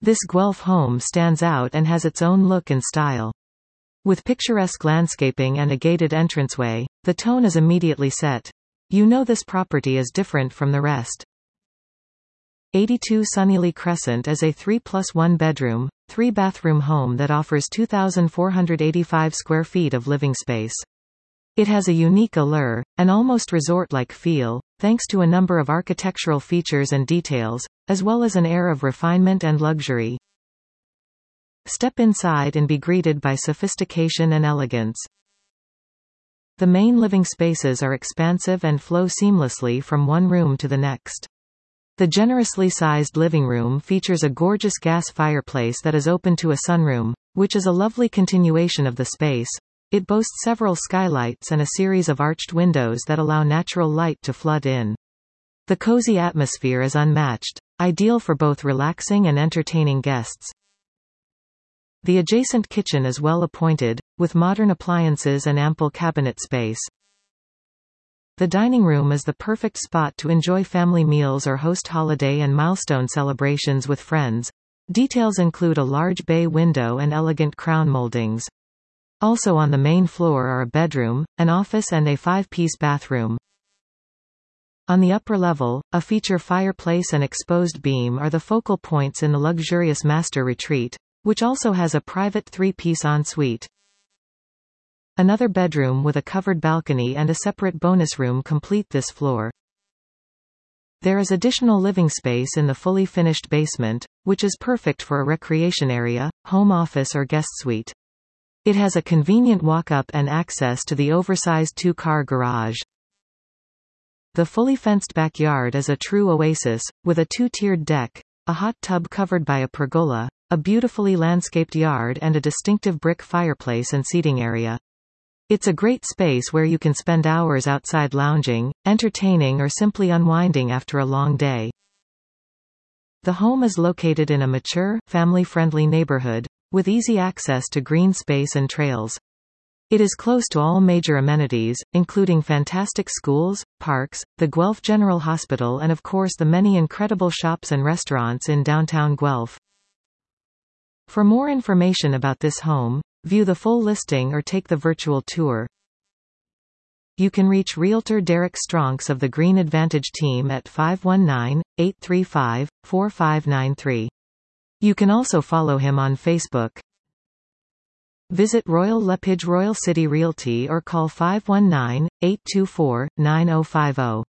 This Guelph home stands out and has its own look and style. With picturesque landscaping and a gated entranceway, the tone is immediately set. You know this property is different from the rest. 82 Sunnylee Crescent is a 3+1 bedroom, 3-bathroom home that offers 2,485 square feet of living space. It has a unique allure, an almost resort-like feel, thanks to a number of architectural features and details, as well as an air of refinement and luxury. Step inside and be greeted by sophistication and elegance. The main living spaces are expansive and flow seamlessly from one room to the next. The generously sized living room features a gorgeous gas fireplace that is open to a sunroom, which is a lovely continuation of the space. It boasts several skylights and a series of arched windows that allow natural light to flood in. The cozy atmosphere is unmatched, ideal for both relaxing and entertaining guests. The adjacent kitchen is well appointed, with modern appliances and ample cabinet space. The dining room is the perfect spot to enjoy family meals or host holiday and milestone celebrations with friends. Details include a large bay window and elegant crown moldings. Also on the main floor are a bedroom, an office and a 5-piece bathroom. On the upper level, a feature fireplace and exposed beam are the focal points in the luxurious master retreat, which also has a private 3-piece ensuite. Another bedroom with a covered balcony and a separate bonus room complete this floor. There is additional living space in the fully finished basement, which is perfect for a recreation area, home office or guest suite. It has a convenient walk-up and access to the oversized 2-car garage. The fully fenced backyard is a true oasis, with a 2-tiered deck, a hot tub covered by a pergola, a beautifully landscaped yard and a distinctive brick fireplace and seating area. It's a great space where you can spend hours outside lounging, entertaining or simply unwinding after a long day. The home is located in a mature, family-friendly neighborhood, with easy access to green space and trails. It is close to all major amenities, including fantastic schools, parks, the Guelph General Hospital and of course the many incredible shops and restaurants in downtown Guelph. For more information about this home, view the full listing or take the virtual tour. You can reach Realtor Derek Stronks of the Green Advantage team at 519-835-4593. You can also follow him on Facebook. Visit Royal LePage Royal City Realty or call 519-824-9050.